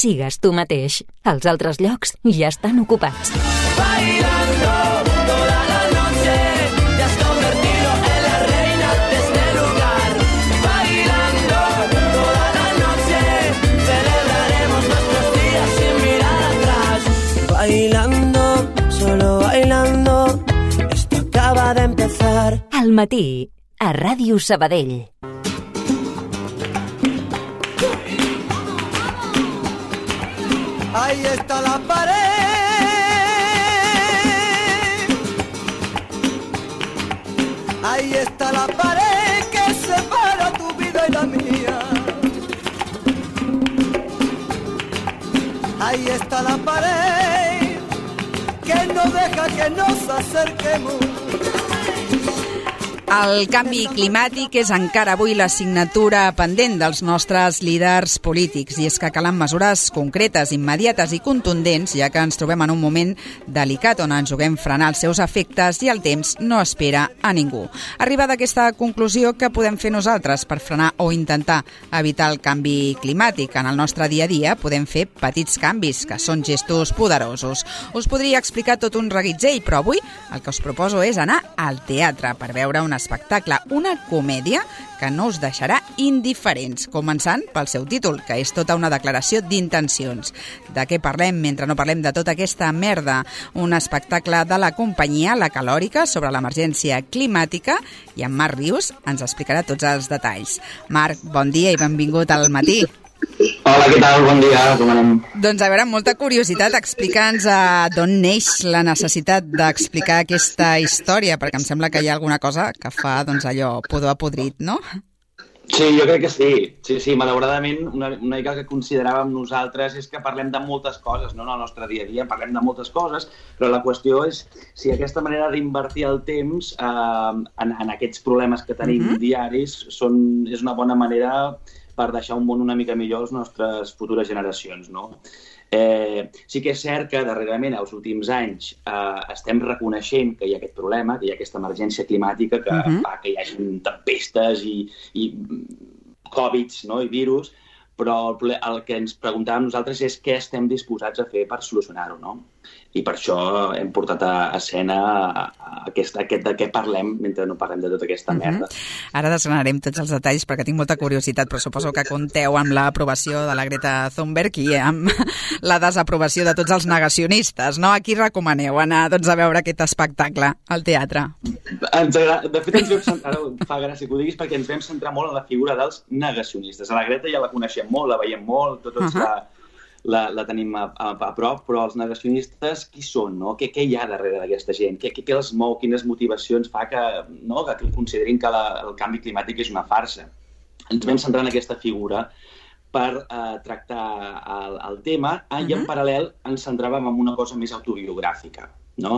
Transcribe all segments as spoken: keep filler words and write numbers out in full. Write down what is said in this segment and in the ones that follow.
sigues tu mateix. Els altres llocs ja estan ocupats. Bailando toda la noche, te has convertido en la reina de este lugar. Bailando toda la noche, celebraremos nuestros días sin mirar atrás. Bailando, solo bailando, esto acaba de empezar. Al matí, a Ràdio Sabadell. Ahí está la pared. Ahí está la pared que separa tu vida y la mía. Ahí está la pared que no deja que nos acerquemos. El canvi climàtic és encara avui l'assignatura pendent dels nostres líders polítics i és que calen mesures concretes, immediates i contundents, ja que ens trobem en un moment delicat on ens juguem frenar els seus efectes i el temps no espera a ningú. Arribada a aquesta conclusió, què podem fer nosaltres per frenar o intentar evitar el canvi climàtic? En el nostre dia a dia podem fer petits canvis, que són gestos poderosos. Us podria explicar tot un reguitzell, però avui el que us proposo és anar al teatre per veure un espectacle, una comèdia que no us deixarà indiferents, començant pel seu títol, que és tota una declaració d'intencions. De què parlem mentre no parlem de tota aquesta merda? Un espectacle de la companyia La Calòrica sobre l'emergència climàtica i en Marc Rius ens explicarà tots els detalls. Marc, bon dia i benvingut al matí. Hola, què tal? Bon dia, com anem? Doncs a veure, amb molta curiositat, explica'ns uh, d'on neix la necessitat d'explicar aquesta història, perquè em sembla que hi ha alguna cosa que fa doncs, allò pudor a podrit, no? Sí, jo crec que sí. Sí, sí, malauradament, una, una mica que consideràvem nosaltres és que parlem de moltes coses, no? En el nostre dia a dia parlem de moltes coses, però la qüestió és si aquesta manera d'invertir el temps eh, en, en aquests problemes que tenim mm-hmm. diaris són, és una bona manera per deixar un món una mica millor a les nostres futures generacions, no? Eh, sí que és cert que darrerament, als últims anys, eh, estem reconeixent que hi ha aquest problema, que hi ha aquesta emergència climàtica que uh-huh. fa que hi hagi tempestes i, i Covids, no? I virus, però el, el que ens preguntàvem nosaltres és què estem disposats a fer per solucionar-ho, no? I per això hem portat a escena aquest, aquest de què parlem mentre no parlem de tota aquesta merda. Mm-hmm. Ara desgranarem tots els detalls perquè tinc molta curiositat, però suposo que compteu amb l'aprovació de la Greta Thunberg i amb la desaprovació de tots els negacionistes, no? A qui recomaneu anar doncs, a veure aquest espectacle al teatre? Ens agrada, de fet, ens vam centrar, ara fa gràcia que ho diguis, perquè ens vam centrar molt en la figura dels negacionistes. A la Greta ja la coneixem molt, la veiem molt, tots uh-huh. la... La, la tenim a, a, a prop, però els negacionistes qui són, no? Què, què hi ha darrere d'aquesta gent? Què, què, què els mou? Quines motivacions fa que, no? que considerin que la, el canvi climàtic és una farsa? Ens vam centrar en aquesta figura per eh, tractar el, el tema uh-huh. i en paral·lel ens centràvem en una cosa més autobiogràfica, no?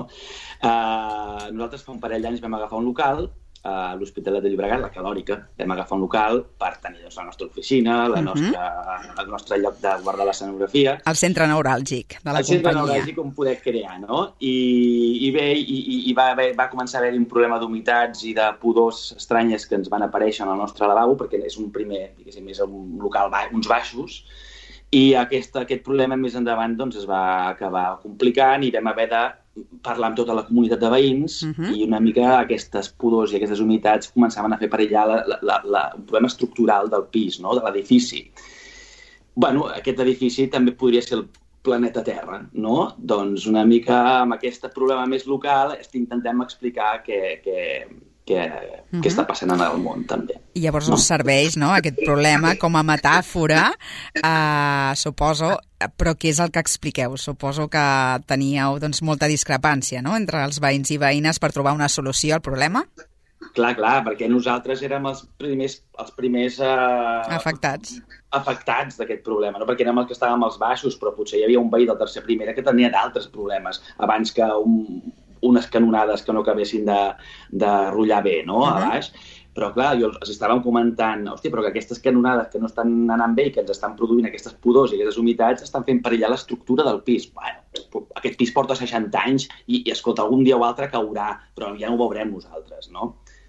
Eh, nosaltres fa un parell d'anys vam agafar un local a l'Hospitalet de Llobregat, La Calòrica. Vam agafar un local per tenir doncs, la nostra oficina, la nostra, uh-huh. el nostre lloc de guardar l'escenografia. El centre neuràlgic de la el companyia. El centre neuràlgic on poder crear, no? I, i bé, i, i va, haver, va començar a haver-hi un problema d'humitats i de pudors estranyes que ens van aparèixer en el nostre lavabo, perquè és un primer, diguéssim, és un local, ba- uns baixos, i aquest, aquest problema més endavant doncs, es va acabar complicant i vam haver de parlar amb tota la comunitat de veïns uh-huh. i una mica aquestes pudors i aquestes humitats començaven a fer perillar la, la, la, la, un problema estructural del pis, no? De l'edifici. Bueno, aquest edifici també podria ser el planeta Terra, no? Doncs una mica amb aquest problema més local intentem explicar que, que, que, uh-huh. que està passant en el món també. I llavors no? us serveix, no?, aquest problema com a metàfora, eh, suposo, però què és el que expliqueu? Suposo que teníeu doncs, molta discrepància, no?, entre els veïns i veïnes per trobar una solució al problema? Clar, clar, perquè nosaltres érem els primers, els primers eh, afectats, afectats d'aquest problema, no? Perquè érem els que estàvem als baixos, però potser hi havia un veí del tercer primera que tenia d'altres problemes, abans que un, unes canonades que no acabessin de, de rotllar bé, no?, uh-huh. a baix. Però, clar, jo els estàvem comentant, hòstia, però que aquestes canonades que no estan anant bé i que ens estan produint aquestes pudors i aquestes humitats estan fent perillar l'estructura del pis. Bueno, aquest pis porta seixanta anys i, i escolta, algun dia o altre caurà, però ja no ho veurem nosaltres, no?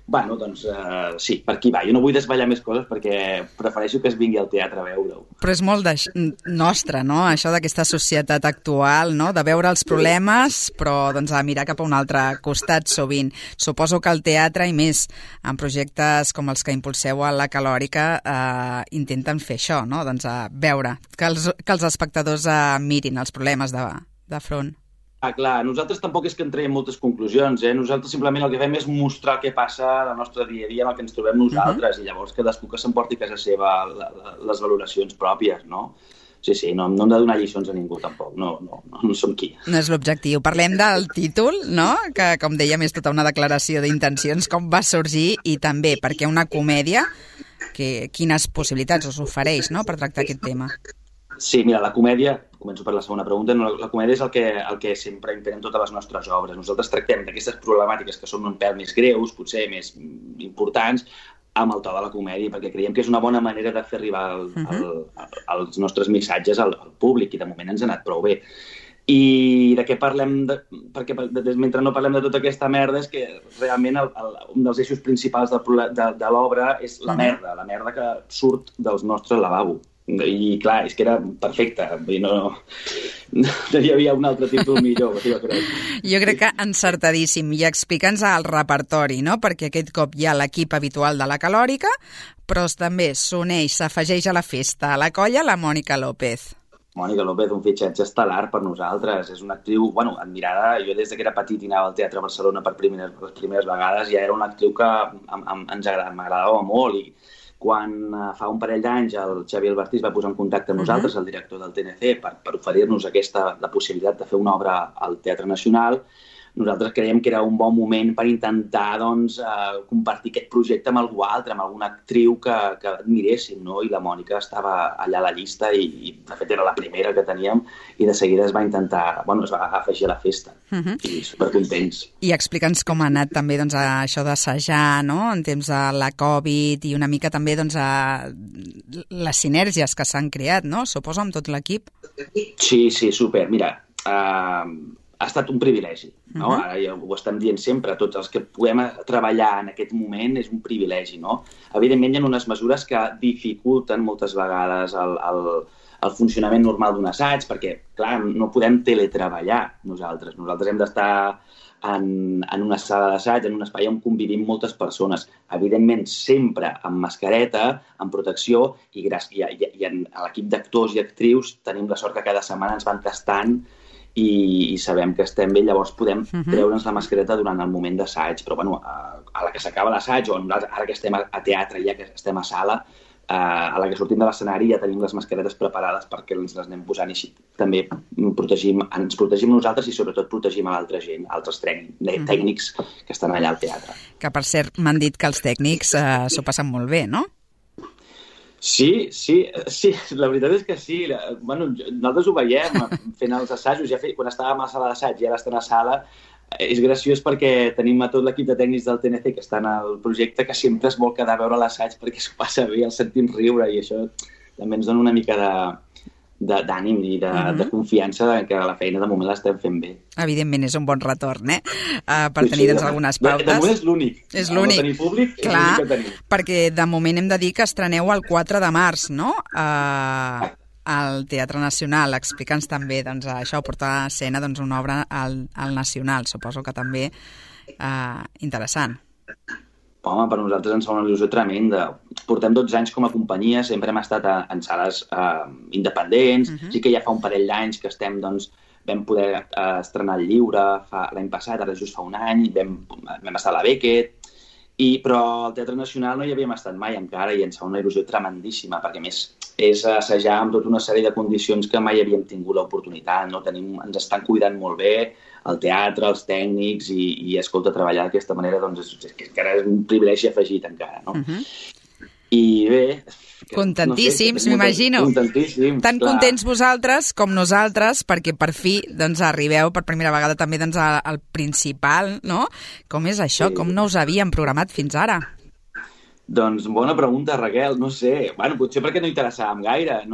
Bueno, doncs uh, sí, per aquí va. Jo no vull desvetllar més coses perquè prefereixo que es vingui al teatre a veure-ho. Però és molt de nostre, no?, això d'aquesta societat actual, no?, de veure els problemes, però doncs a mirar cap a un altre costat sovint. Suposo que el teatre, i més en projectes com els que impulseu a la Calòrica, eh, intenten fer això, no?, doncs a veure, que els, que els espectadors eh, mirin els problemes de, de front. Ah, clar, nosaltres tampoc és que en traiem moltes conclusions, eh? Nosaltres simplement el que fem és mostrar el que passa al nostre dia a dia en el que ens trobem nosaltres, uh-huh. i llavors cadascú que s'emporti a casa seva la, la, les valoracions pròpies, no? Sí, sí, no, no hem de donar lliçons a ningú tampoc, no, no, no, no som qui. No és l'objectiu. Parlem del títol, no?, que com dèiem és tota una declaració d'intencions, com va sorgir, i també perquè una comèdia, que, quines possibilitats us ofereix, no?, per tractar aquest tema. Sí, mira, la comèdia, començo per la segona pregunta, no, la comèdia és el que, el que sempre impera en totes les nostres obres. Nosaltres tractem d'aquestes problemàtiques que són un pèl més greus, potser més importants, amb el to de la comèdia, perquè creiem que és una bona manera de fer arribar el, el, el, els nostres missatges al, al públic, i de moment ens ha anat prou bé. I de què parlem? De, perquè de, mentre no parlem de tota aquesta merda, és que realment el, el, un dels eixos principals de, de, de l'obra és la merda, la merda que surt dels nostres lavabos. I clar, és que era perfecte, no, no hi havia un altre títol millor, jo crec. Jo crec que encertadíssim. I explica'ns el repertori, no?, perquè aquest cop hi ha l'equip habitual de la Calòrica, però també s'uneix, s'afegeix a la festa, a la colla, la Mònica López. Mònica López, un fitxatge estel·lar per nosaltres. És una actriu, bueno, admirada. Jo des que era petit i anava al Teatre Barcelona per primeres, les primeres vegades, ja era una actriu que em, em, ens agrada, m'agradava molt, i quan uh, fa un parell d'anys el Xavier Albertí es va posar en contacte amb nosaltres, el director del T N C, per, per oferir-nos aquesta, la possibilitat de fer una obra al Teatre Nacional, nosaltres creiem que era un bon moment per intentar doncs, eh, compartir aquest projecte amb algú altre, amb alguna actriu que, que admiréssim, no? I la Mònica estava allà a la llista i, i de fet era la primera que teníem, i de seguida es va intentar, bueno, es va afegir a la festa, uh-huh. i supercontents. I explica'ns com ha anat també doncs, a això d'assajar, no?, en temps de la Covid, i una mica també doncs, a les sinergies que s'han creat, no?, suposo, amb tot l'equip. Sí, sí, super. Mira, uh, ha estat un privilegi, no? Uh-huh. Ara ja ho estem dient sempre, tots els que podem treballar en aquest moment és un privilegi, no? Evidentment hi ha unes mesures que dificulten moltes vegades el, el, el funcionament normal d'un assaig, perquè, clar, no podem teletreballar nosaltres. Nosaltres hem d'estar en, en una sala d'assaig, en un espai on convivim moltes persones. Evidentment, sempre amb mascareta, amb protecció, i, i, i, i en l'equip d'actors i actrius tenim la sort que cada setmana ens van tastant i, i sabem que estem bé, llavors podem uh-huh. treure'ns la mascareta durant el moment d'assaig, però bueno, a, a la que s'acaba l'assaig, o ara que estem a, a teatre, ja que estem a sala, a la que sortim de l'escenari ja tenim les mascaretes preparades perquè ens les anem posant, i així també protegim, ens protegim nosaltres i sobretot protegim a l'altra gent, altres tècnics que estan allà al teatre. Que per cert m'han dit que els tècnics eh, s'ho passen molt bé, no? Sí, sí, sí, la veritat és que sí. Bueno, nosaltres ho veiem fent els assajos, ja fe... quan estàvem a la sala d'assaig i ara estem a sala, és graciós perquè tenim a tot l'equip de tècnics del T N C que estan al projecte que sempre es vol quedar a veure l'assaig perquè s'ho passa bé, el sentim riure, i això també ens dona una mica de, de, d'ànim i de, uh-huh. de confiança que la feina de moment l'estem fent bé. Evidentment és un bon retorn, eh? Uh, per tenir doncs, algunes pautes. De, de moment és l'únic. És l'únic. No tenir públic, és clar, l'únic que tenim. Perquè de moment hem de dir que estreneu el quatre de març, no? Uh, al Teatre Nacional. Explica'ns també doncs, això, portar a escena doncs, una obra al, al Nacional. Suposo que també uh, interessant. Home, per nosaltres ens fa una il·lusió tremenda. Portem dotze anys com a companyia, sempre hem estat a, en sales uh, independents, uh-huh. sí que ja fa un parell d'anys que estem, doncs, vam poder uh, estrenar el Lliure fa, l'any passat, ara just fa un any, vam, vam estar a la Beckett, i, però al Teatre Nacional no hi havíem estat mai encara i ens fa una il·lusió tremendíssima, perquè més és assajar amb tota una sèrie de condicions que mai havíem tingut l'oportunitat, no? Tenim, ens estan cuidant molt bé, el teatre, els tècnics, i, i escolta, treballar d'aquesta manera doncs és, és que encara és un privilegi afegit encara, no? Uh-huh. I bé... Contentíssims, no sé, m'imagino. Contentíssims, Tan clar. Contents vosaltres com nosaltres, perquè per fi doncs, arribeu per primera vegada també doncs, al principal, no? Com és això? Sí. Com no us havíem programat fins ara? Doncs bona pregunta, Raquel, no sé. Bueno, potser perquè no interessàvem gaire, no?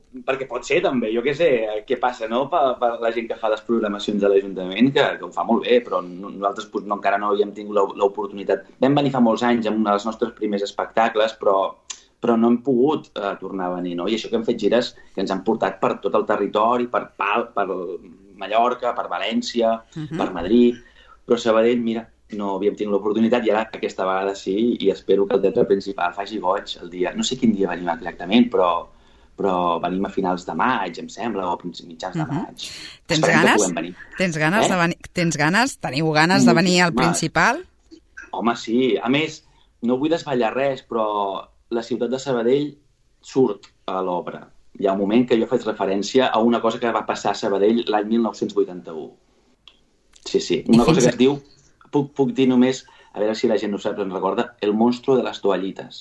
perquè pot ser també, jo què sé, què passa, no?, per, per la gent que fa les programacions de l'Ajuntament, que, que ho fa molt bé, però nosaltres pues, no, encara no havíem tingut l'oportunitat. Vam venir fa molts anys amb un dels nostres primers espectacles, però, però no hem pogut uh, tornar a venir, no? I això que hem fet gires que ens han portat per tot el territori, per, Pal, per Mallorca, per València, uh-huh. per Madrid, però Sabadell, mira, no havíem tingut l'oportunitat i ara aquesta vegada sí, i espero que el teatre principal faci goig el dia. No sé quin dia venim exactament, però, però venim a finals de maig, em sembla, o a mitjans de maig. Uh-huh. Tens ganes? Tens ganes, eh? de venir, tens ganes? Teniu ganes de venir al principal? Home, sí. A més, no vull desvetllar res, però la ciutat de Sabadell surt a l'obra. Hi ha un moment que jo faig referència a una cosa que va passar a Sabadell l'any mil nou-cents vuitanta-u. Sí, sí. Una cosa que es diu... Puc, puc dir només, a veure si la gent no sap, ens recorda, el monstru de les toallites.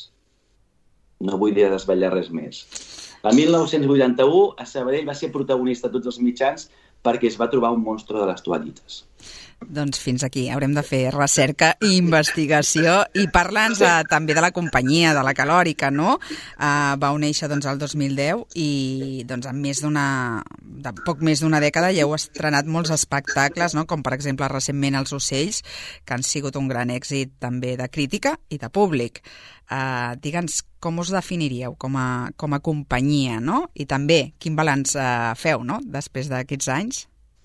No vull dir desvetllar res més. El mil nou-cents vuitanta-u a Sabadell va ser protagonista a tots els mitjans perquè es va trobar un monstru de les toallites. Doncs fins aquí. Haurem de fer recerca i investigació i parla'ns eh, també de la companyia, de la Calòrica, no? Uh, vau néixer doncs, el dos mil deu i doncs, en més d'una, de poc més d'una dècada ja heu estrenat molts espectacles, no? Com per exemple recentment Els ocells, que han sigut un gran èxit també de crítica i de públic. Uh, Digue'ns com us definiríeu com a, com a companyia, no? I també quin balanç uh, feu, no? Després d'aquests anys?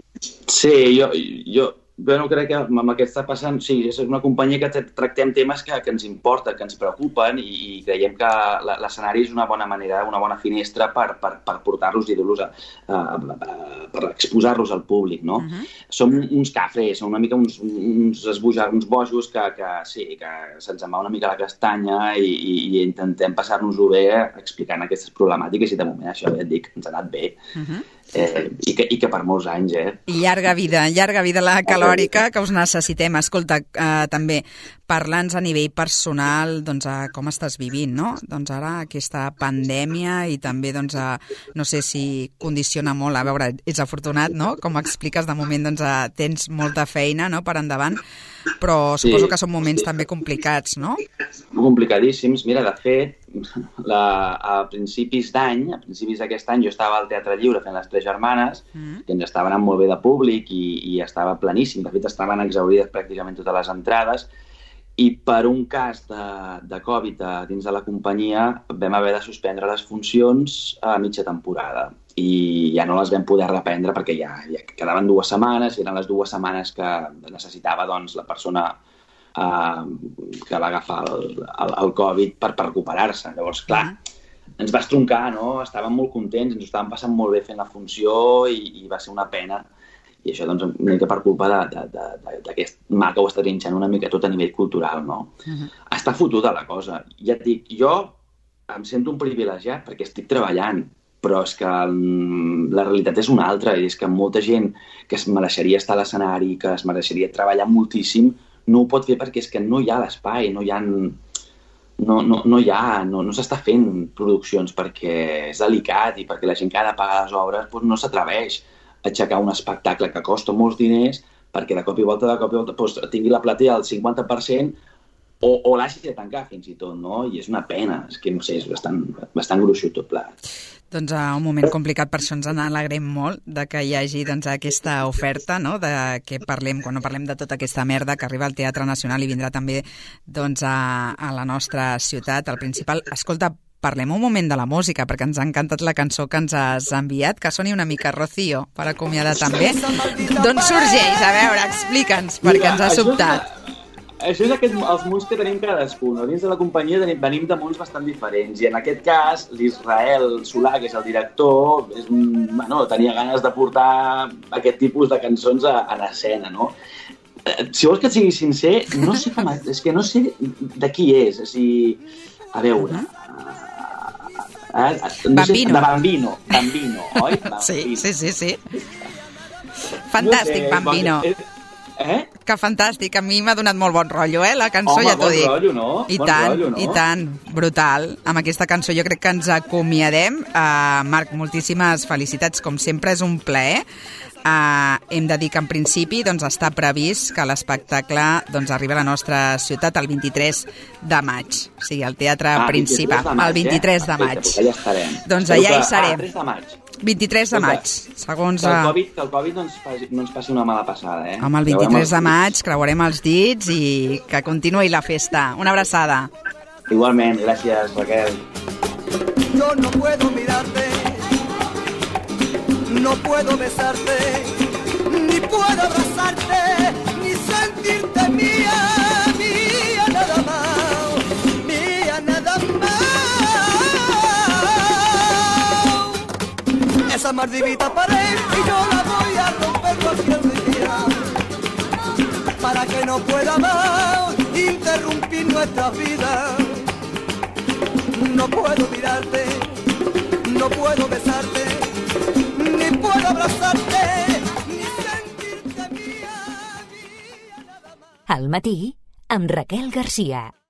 Sí, jo... jo... Bueno, crec que amb el que està passant, sí, és una companyia que tractem temes que, que ens importen, que ens preocupen i, i creiem que l'escenari és una bona manera, una bona finestra per, per, per portar-los i dur-los a, a, a, per exposar-los al públic, no? Uh-huh. Som uns cafres, som una mica uns, uns esbojar, uns bojos que, que sí, que se'ns en va una mica la castanya i, i, i intentem passar-nos-ho bé explicant aquestes problemàtiques i de moment això, ja et dic, ens ha anat bé. Uh-huh. Eh, i, que, i que per molts anys, eh? I llarga vida, llarga vida la Calòrica, que us necessitem. Escolta, eh, també, parlants a nivell personal, doncs, a com estàs vivint, no? Doncs ara aquesta pandèmia i també, doncs, a, no sé si condiciona molt, a veure, ets afortunat, no? Com expliques, de moment, doncs, a, tens molta feina, no?, per endavant, però suposo sí. que són moments també complicats, no? Complicadíssims. Mira, de fet, la, a principis d'any, a principis d'aquest any, jo estava al Teatre Lliure fent Les Tres Germanes, mm. que ens estava anant molt bé de públic i, i estava planíssim. De fet, estaven exaurides pràcticament totes les entrades i per un cas de, de Covid dins de la companyia vam haver de suspendre les funcions a mitja temporada i ja no les vam poder reprendre perquè ja, ja quedaven dues setmanes i eren les dues setmanes que necessitava doncs, la persona eh, que va agafar el, el, el Covid per, per recuperar-se. Llavors, clar, ens va estroncar, no? Estàvem molt contents, ens ho estàvem passant molt bé fent la funció i, i va ser una pena. I això, doncs, una mica per culpa d'aquest mal que ho està trinxant una mica tot a nivell cultural, no? Uh-huh. Està fotuda la cosa. Ja et dic, jo em sento un privilegiat perquè estic treballant, però és que la realitat és una altra, i és que molta gent que es mereixeria estar a l'escenari, que es mereixeria treballar moltíssim, no ho pot fer perquè és que no hi ha l'espai, no hi ha... No, no, no hi ha, no, no s'està fent produccions perquè és delicat i perquè la gent que ha de pagar les obres doncs no s'atreveix a aixecar un espectacle que costa molts diners perquè de cop i volta, de cop i volta doncs, tingui la platea al cinquanta per cent o, o l'hagi de tancar fins i tot, no? I és una pena, és que no sé, és bastant, bastant gruixut tot plegat. Doncs a un moment complicat, per això ens n'alegrem molt de que hi hagi doncs, aquesta oferta, no?, de que parlem, quan no parlem de tota aquesta merda que arriba al Teatre Nacional i vindrà també doncs, a, a la nostra ciutat, al principal. Escolta, parlem un moment de la música, perquè ens ha encantat la cançó que ens has enviat, que soni una mica Rocío, per acomiadar també. D'on sorgeix? A veure, explica'ns, perquè ens ha sobtat. Això és aquest, els mons que tenim cadascun. Dins de la companyia tenim, venim de mons bastant diferents. I en aquest cas, l'Israel Solà, que és el director, és un, bueno, tenia ganes de portar aquest tipus de cançons a, a l'escena, no? Si vols que et sigui sincer, no sé com, és que no sé de qui és. És a dir, a veure... Uh, no Bambino. Sé, de Bambino. Bambino, oi? Bambino. Sí, sí, sí, sí. Fantàstic, no sé, Bambino. És, Eh? Que fantàstic, a mi m'ha donat molt bon rotllo, eh, la cançó. Home, ja t'ho dic. Rotllo, no? I bon tant, rotllo, no? i tant, brutal. Amb aquesta cançó jo crec que ens acomiadem. Uh, Marc, moltíssimes felicitats, com sempre, és un plaer. Uh, hem de dir que en principi doncs, està previst que l'espectacle doncs, arribi a la nostra ciutat el vint-i-tres de maig. O sigui, el teatre ah, principal. Maig, el vint-i-tres eh? de maig. Perfecte, doncs allà estarem. Doncs allà hi serem. Ah, tres de maig. vint-i-tres de maig, segons... Que el Covid, que el Covid no, ens faci, no ens passi una mala passada, eh? Home, el vint-i-tres de maig creuarem els dits i que continuï la festa. Una abraçada. Igualment, gràcies, Raquel. Yo no puedo mirarte, no puedo besarte, ni puedo abrazarte, ni sentirte mía, mía nada más, mía nada más. Esa maldita pared y yo la voy a romper cualquier día, para que no pueda más interrumpir nuestra vida. No puedo mirarte, no puedo besarte, ni puedo abrazarte, ni sentirte mía, mía nada más. Al matí, amb Raquel Garcia.